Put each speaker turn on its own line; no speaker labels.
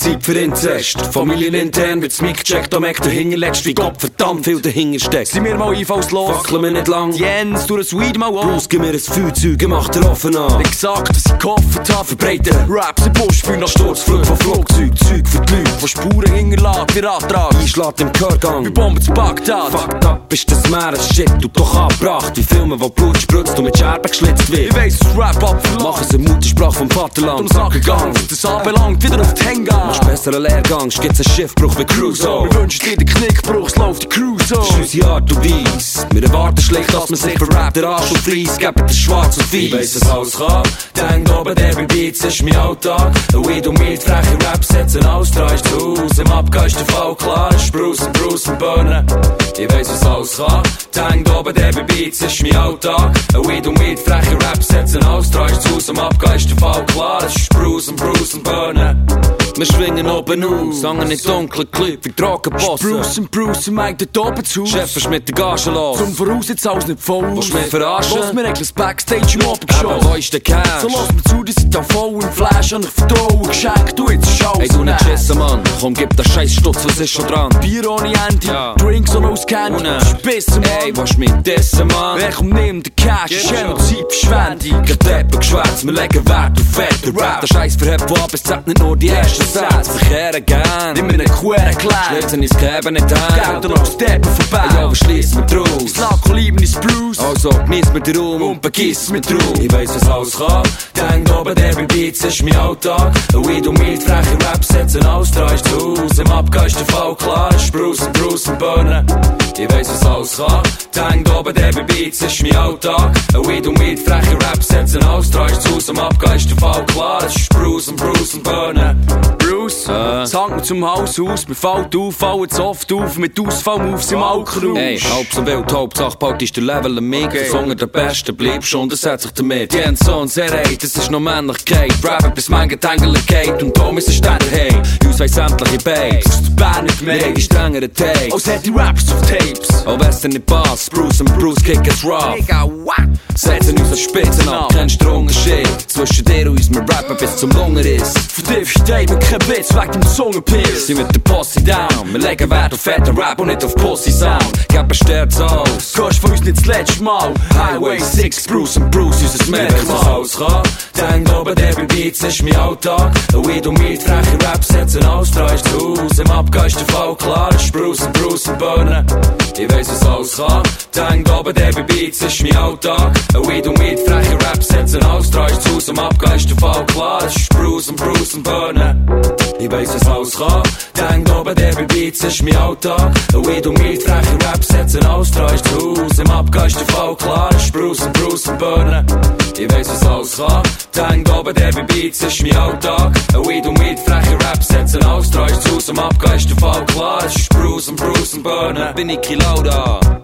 Zeit für Inzest. Familienintern wird's Mic gecheckt, da merkt der Hingerletzt, wie Gott verdammt viel dahinter steckt. Sind wir mal einfallslos, fackeln wir nicht lang. Jens, du das Weed mal an. Bruce, gib mir ein Feuerzeug, mach den offen an. Wie gesagt, dass ich gehofft habe, verbreiten Raps im Busch, für nach Sturzflug von Flugzeug. Zeug für die Leute, von Spuren hinterlassen, wie Radtrag. Einschlägt im Gehörgang, wie Bomben zu Bagdad. Fucked up ist das Meer, ein Shit, du doch abgebracht. Wie Filme, wo Blut spritzt und mit Scherben geschlitzt wird. Ich weiss, was Rap-Up verlangt. Machen sie Muttersprache vom Vaterland. Und Sackengang, was das anbelangt, wieder auf die Hänge. Machst besser einen Lehrgang, gibt's einen Schiffbruch wie Crusoe. Wir wünschen dir den Knickbruch, es läuft die Cruise so. Das ist unsere Art und Weise. Wir erwarten schlecht, dass man sich verrappt, der Arsch und Fleiss, geben das schwarz und fies. Ich weiss, was alles kann. Denk oben, der bei Beats ist mein Alltag. Weed und Mild, freche Raps setzen alles dran, ist zu Hause. Im Abgang ist der Fall klar, ist Bruce und Burnen. Ich weiss, was alles kann. Denk oben, der bei Beats ist mein Alltag. Weed und Mild, freche Raps setzen alles dran, ist zu Hause. Im Abgang ist der Fall klar, ist Bruce und Burnen. Wir schwingen oben aus, sangen in dunklen Clip, wie Trockenbossen. Bruce, Mike, dort oben zu. Chef ist mit der Gage los. Zum Voraus jetzt alles nicht voll. Willst du mich verarschen? Lass mir eigentlich Backstage im Obergeschoss. Wo ist der Cash? So lass mir zu, die sind da voll im Flash. An ich vertrauen, geschenkt, du jetzt schaust. Ey, du nicht schissen, Mann. Komm, gib den scheiß Stutz, was ist schon dran? Bier ohne Ende, ja. Drinks und aus Candy. Spissen, Mann. Ey, willst du mich dissen, Mann? Wer kommt, nimm den Cash, ist Genozid, Verschwendung. Kein Deppen geschwätzt, wir legen Wert auf fette Rap. Der Scheiß verhebt von ab, es zählt nicht nur die ersten Sätze. Verkehren gern, in meinen Queren klein. Schlitzen ins Geben nicht ein. Geld und noch Steppen vorbei. Ja, was schliessen wir draus? Das Lack lieben ist Bruce. Also genießt mir den Raum und begiss mir drauf. Ich weiss, was alles kann. Denk oben, der bei Beats ist mein Alltag. Weed und Mild, freche Raps setzen alles dran, ist zu Hause. Im Abgang ist der Fall klar, ist Bruce und Burnen. Ich weiss, was alles kann. Denk oben, der bei Beats ist mein Alltag. Weed und Mild, freche Raps setzen alles dran, ist zu Hause. Im Abgang ist der Fall klar, ist Bruce und Burnen. Bruce, das hängt mir zum Haus aus, mir fällt auf, fallen zu oft auf, mit Ausfallmoves im Alkrausch. Ey, halb so wild, Hauptsache bald ist der Level am Mic, Versunger der Beste, bleib schon, das hat sich damit. Jens Sohn, sehr eit, das ist noch Männlichkeit, Rappen bis mein Getangele geht und da müssen Ständer hey, uns weiss sämtliche Babes, aus der Bär nicht mehr, wir haben die strengeren Tapes, als hätte die Raps auf Tapes, auch wenn's dir nicht passt, Bruce kicken es rough. Setzen uns an Spitzen ab, kennst du den Unterschied zwischen dir und uns, wir rappen bis zum Lungen ist. Für dich versteht mir kein Witz, weg dem Zungenpilz. Sie mit der Posse down, wir legen Wert auf fetten Rap und nicht auf Pussy Sound. Geben Sterz aus, gehst von uns nicht das letzte Mal. Highway 6, Bruce, unser Merkmal. Was alles kann, denk oben, der bei Beats ist mein Alltag. Weed und Mild, freche Rap setzen alles dran, ist zu Hause. Im Abgang ist der Fall klar, ist Bruce und Burnen. Ich weiss, was alles kann, denk oben, der bei Beats ist mein Alltag. Weed und Mild, freche Rap setzen alles dran, ist zu Hause. Im Abgang ist der Fall klar, ist Bruce und Burnen. Ich weiss, was alles kann, denk oben, der bei Beats ist mein Alltag. Weed und Mild, freche Rap setzen alles dran, ist zu Hause. Im Abgang ist der Fall klar, ist Bruce und Burnen. Ich weiss, was alles kann, denk oben, der bei Beats ist mein Alltag. Weed und Mild, freche Rap setzen alles dran, ist zu Hause. Im Abgang ist der Fall klar, ist Bruce und Burnen. Bin ich Lauda.